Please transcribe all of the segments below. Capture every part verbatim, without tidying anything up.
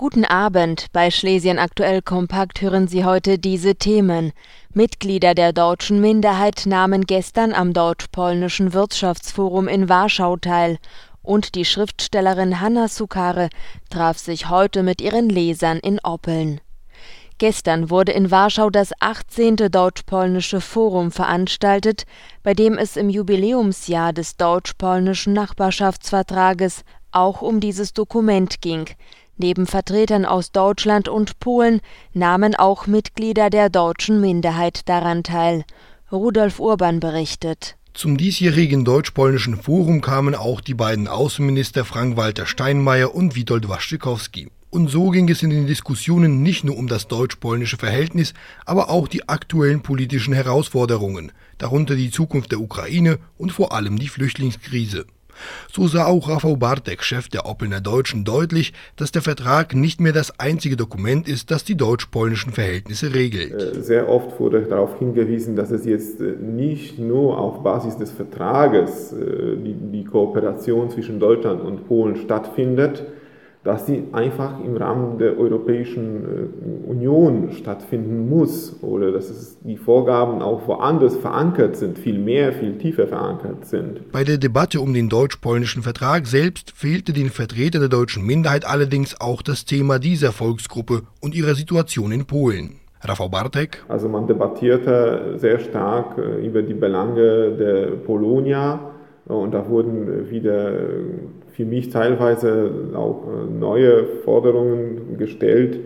Guten Abend, bei Schlesien aktuell kompakt hören Sie heute diese Themen. Mitglieder der deutschen Minderheit nahmen gestern am Deutsch-Polnischen Wirtschaftsforum in Warschau teil und die Schriftstellerin Hanna Suchary traf sich heute mit ihren Lesern in Oppeln. Gestern wurde in Warschau das achtzehnte Deutsch-Polnische Forum veranstaltet, bei dem es im Jubiläumsjahr des Deutsch-Polnischen Nachbarschaftsvertrages auch um dieses Dokument ging. Neben Vertretern aus Deutschland und Polen nahmen auch Mitglieder der deutschen Minderheit daran teil. Rudolf Urban berichtet. Zum diesjährigen Deutsch-Polnischen Forum kamen auch die beiden Außenminister Frank-Walter Steinmeier und Witold Waszczykowski. Und so ging es in den Diskussionen nicht nur um das deutsch-polnische Verhältnis, aber auch die aktuellen politischen Herausforderungen, darunter die Zukunft der Ukraine und vor allem die Flüchtlingskrise. So sah auch Rafał Bartek, Chef der Oppelner Deutschen, deutlich, dass der Vertrag nicht mehr das einzige Dokument ist, das die deutsch-polnischen Verhältnisse regelt. Sehr oft wurde darauf hingewiesen, dass es jetzt nicht nur auf Basis des Vertrages die, die Kooperation zwischen Deutschland und Polen stattfindet, dass sie einfach im Rahmen der Europäischen Union stattfinden muss oder dass es die Vorgaben auch woanders verankert sind, viel mehr, viel tiefer verankert sind. Bei der Debatte um den deutsch-polnischen Vertrag selbst fehlte den Vertretern der deutschen Minderheit allerdings auch das Thema dieser Volksgruppe und ihrer Situation in Polen. Rafał Bartek. Also man debattierte sehr stark über die Belange der Polonia und da wurden wieder für mich teilweise auch neue Forderungen gestellt.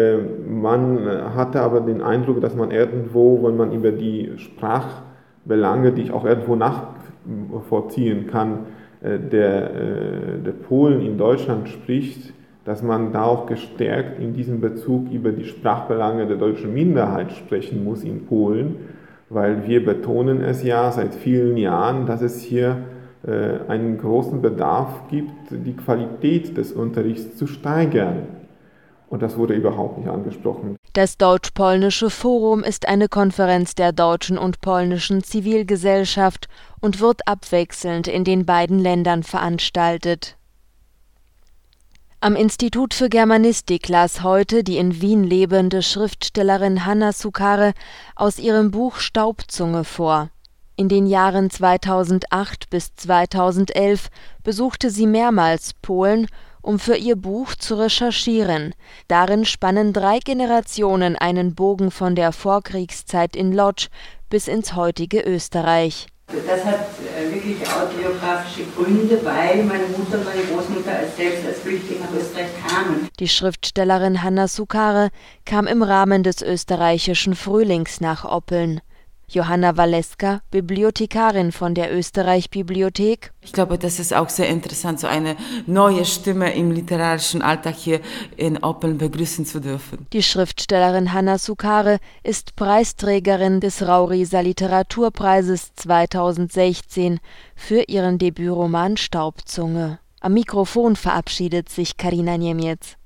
Man hatte aber den Eindruck, dass man irgendwo, wenn man über die Sprachbelange, die ich auch irgendwo nachvollziehen kann, der, der Polen in Deutschland spricht, dass man da auch gestärkt in diesem Bezug über die Sprachbelange der deutschen Minderheit sprechen muss in Polen, weil wir betonen es ja seit vielen Jahren, dass es hier einen großen Bedarf gibt, die Qualität des Unterrichts zu steigern. Und das wurde überhaupt nicht angesprochen. Das Deutsch-Polnische Forum ist eine Konferenz der deutschen und polnischen Zivilgesellschaft und wird abwechselnd in den beiden Ländern veranstaltet. Am Institut für Germanistik las heute die in Wien lebende Schriftstellerin Hanna Suchary aus ihrem Buch Staubzunge vor. In den Jahren zweitausendacht bis zweitausendelf besuchte sie mehrmals Polen, um für ihr Buch zu recherchieren. Darin spannen drei Generationen einen Bogen von der Vorkriegszeit in Łódź bis ins heutige Österreich. Das hat wirklich autobiografische Gründe, weil meine Mutter und meine Großmutter als selbst als Flüchtling nach Österreich kamen. Die Schriftstellerin Hanna Suchary kam im Rahmen des österreichischen Frühlings nach Oppeln. Johanna Waleska, Bibliothekarin von der Österreich-Bibliothek. Ich glaube, das ist auch sehr interessant, so eine neue Stimme im literarischen Alltag hier in Oppeln begrüßen zu dürfen. Die Schriftstellerin Hanna Suchary ist Preisträgerin des Raurieser Literaturpreises zweitausendsechzehn für ihren Debütroman Staubzunge. Am Mikrofon verabschiedet sich Karina Niemiec.